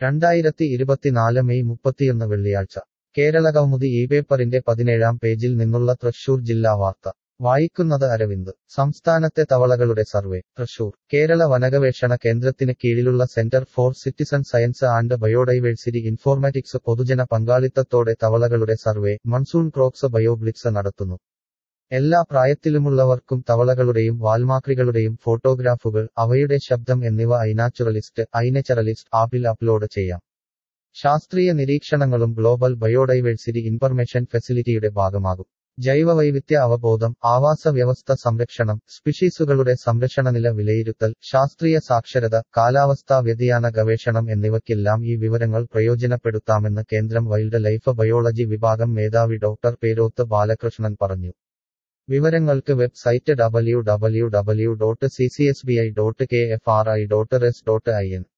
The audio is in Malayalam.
2024 മെയ് 31 വെള്ളിയാഴ്ച കേരളകൗമുദി ഈ പേപ്പറിന്റെ 17-ാം പേജിൽ നിന്നുള്ള തൃശൂർ ജില്ലാ വാർത്ത വായിക്കുന്നത് അരവിന്ദ്. സംസ്ഥാനത്തെ തവളകളുടെ സർവേ തൃശൂർ. കേരള വനഗവേഷണ കേന്ദ്രത്തിന് കീഴിലുള്ള centre for citizen science and biodiversity informatics പൊതുജന പങ്കാളിത്തത്തോടെ തവളകളുടെ സർവേ മൺസൂൺ ക്രോപ്സ് ബയോബ്ലിറ്റ്സ് നടത്തുന്നു. എല്ലാ പ്രായത്തിലുമുള്ളവർക്കും തവളകളുടെയും വാൽമാക്രികളുടെയും ഫോട്ടോഗ്രാഫുകൾ, അവയുടെ ശബ്ദം എന്നിവ ഐനാച്ചുറലിസ്റ്റ് ആപ്പിൽ അപ്ലോഡ് ചെയ്യാം. ശാസ്ത്രീയ നിരീക്ഷണങ്ങളും ഗ്ലോബൽ ബയോഡൈവേഴ്സിറ്റി ഇൻഫർമേഷൻ ഫെസിലിറ്റിയുടെ ഭാഗമാകും. ജൈവവൈവിധ്യ അവബോധം, ആവാസ വ്യവസ്ഥ സംരക്ഷണം, സ്പീഷീസുകളുടെ സംരക്ഷണനില വിലയിരുത്തൽ, ശാസ്ത്രീയ സാക്ഷരത, കാലാവസ്ഥാ വ്യതിയാന ഗവേഷണം എന്നിവയ്ക്കെല്ലാം ഈ വിവരങ്ങൾ പ്രയോജനപ്പെടുത്താമെന്ന് കേന്ദ്രം വൈൽഡ് ലൈഫ് ബയോളജി വിഭാഗം മേധാവി ഡോക്ടർ പേരോത്ത് ബാലകൃഷ്ണൻ പറഞ്ഞു. വിവരങ്ങൾക്ക് വെബ്സൈറ്റ് www.ccsbi.kfri.rs.in